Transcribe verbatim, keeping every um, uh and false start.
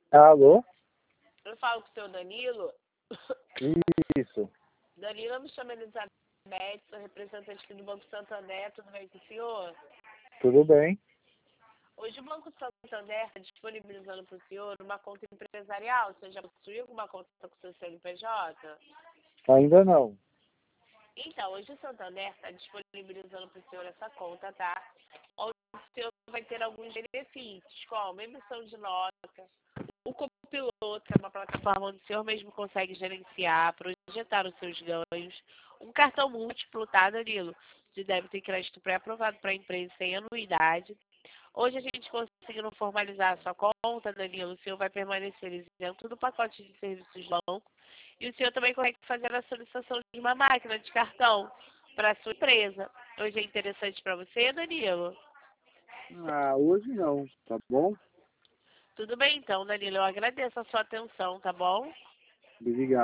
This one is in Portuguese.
Alô? Eu falo com o seu Danilo. Isso. Danilo, me chama Elizabeth, sou representante aqui do Banco Santander, tudo bem com o senhor? Tudo bem? Hoje o Banco Santander está disponibilizando para o senhor uma conta empresarial. Você já possuiu alguma conta com o seu C N P J? Ainda não. Então, hoje o Santander está disponibilizando para o senhor essa conta, tá? Onde o senhor vai ter alguns benefícios, como emissão de nota, o copiloto, que é uma plataforma onde o senhor mesmo consegue gerenciar, projetar os seus ganhos, um cartão múltiplo, tá, Danilo? De débito e crédito pré-aprovado para a empresa sem anuidade. Hoje a gente conseguindo formalizar a sua conta, Danilo, o senhor vai permanecer isento do pacote de serviços do banco e o senhor também consegue fazer a solicitação de uma máquina de cartão para a sua empresa. Hoje é interessante para você, Danilo? Ah, hoje não, tá bom? Tudo bem então, Danilo, eu agradeço a sua atenção, tá bom? Obrigado.